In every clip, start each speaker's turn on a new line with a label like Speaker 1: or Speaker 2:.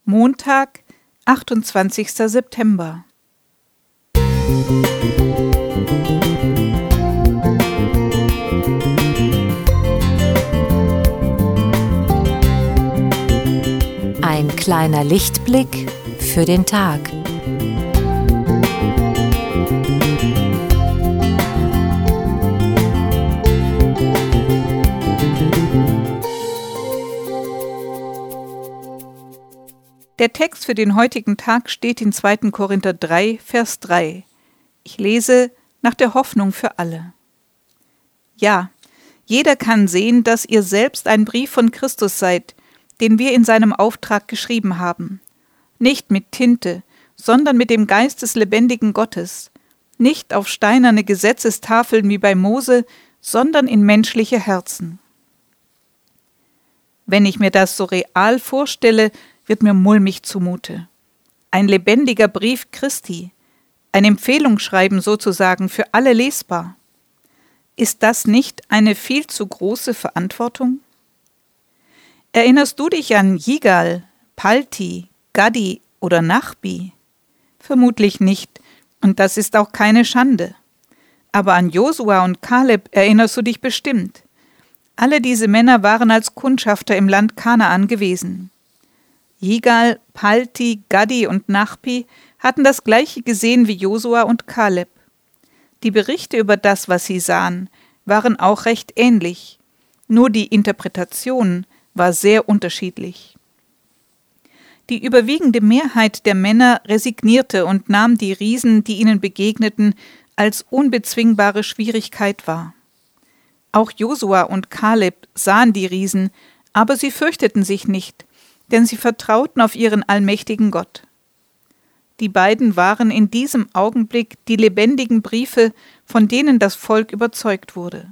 Speaker 1: Montag, 28. September.
Speaker 2: Ein kleiner Lichtblick für den Tag.
Speaker 1: Der Text für den heutigen Tag steht in 2. Korinther 3, Vers 3. Ich lese nach der Hoffnung für alle. Ja, jeder kann sehen, dass ihr selbst ein Brief von Christus seid, den wir in seinem Auftrag geschrieben haben. Nicht mit Tinte, sondern mit dem Geist des lebendigen Gottes. Nicht auf steinerne Gesetzestafeln wie bei Mose, sondern in menschliche Herzen. Wenn ich mir das so real vorstelle, wird mir mulmig zumute. Ein lebendiger Brief Christi, ein Empfehlungsschreiben sozusagen für alle lesbar. Ist das nicht eine viel zu große Verantwortung? Erinnerst du dich an Yigal, Palti, Gadi oder Nachbi? Vermutlich nicht, und das ist auch keine Schande. Aber an Josua und Kaleb erinnerst du dich bestimmt. Alle diese Männer waren als Kundschafter im Land Kanaan gewesen. Yigal, Palti, Gadi und Nachbi hatten das Gleiche gesehen wie Josua und Kaleb. Die Berichte über das, was sie sahen, waren auch recht ähnlich, nur die Interpretation war sehr unterschiedlich. Die überwiegende Mehrheit der Männer resignierte und nahm die Riesen, die ihnen begegneten, als unbezwingbare Schwierigkeit wahr. Auch Josua und Kaleb sahen die Riesen, aber sie fürchteten sich nicht, denn sie vertrauten auf ihren allmächtigen Gott. Die beiden waren in diesem Augenblick die lebendigen Briefe, von denen das Volk überzeugt wurde.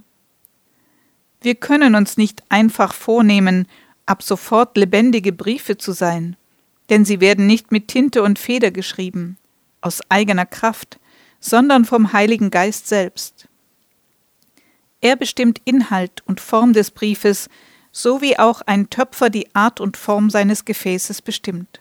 Speaker 1: Wir können uns nicht einfach vornehmen, ab sofort lebendige Briefe zu sein, denn sie werden nicht mit Tinte und Feder geschrieben, aus eigener Kraft, sondern vom Heiligen Geist selbst. Er bestimmt Inhalt und Form des Briefes, so wie auch ein Töpfer die Art und Form seines Gefäßes bestimmt.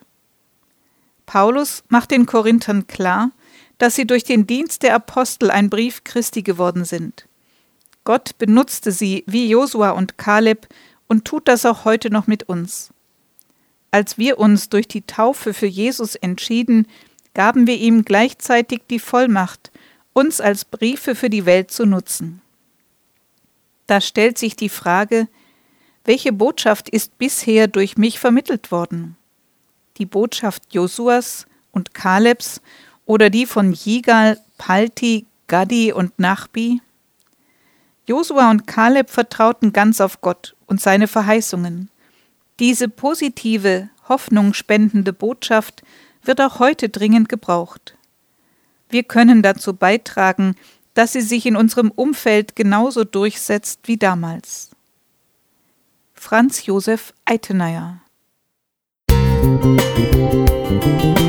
Speaker 1: Paulus macht den Korinthern klar, dass sie durch den Dienst der Apostel ein Brief Christi geworden sind. Gott benutzte sie wie Josua und Kaleb und tut das auch heute noch mit uns. Als wir uns durch die Taufe für Jesus entschieden, gaben wir ihm gleichzeitig die Vollmacht, uns als Briefe für die Welt zu nutzen. Da stellt sich die Frage: Welche Botschaft ist bisher durch mich vermittelt worden? Die Botschaft Josuas und Kalebs oder die von Yigal, Palti, Gadi und Nachbi? Josua und Kaleb vertrauten ganz auf Gott und seine Verheißungen. Diese positive, hoffnungsspendende Botschaft wird auch heute dringend gebraucht. Wir können dazu beitragen, dass sie sich in unserem Umfeld genauso durchsetzt wie damals. Franz Josef Eitenayer.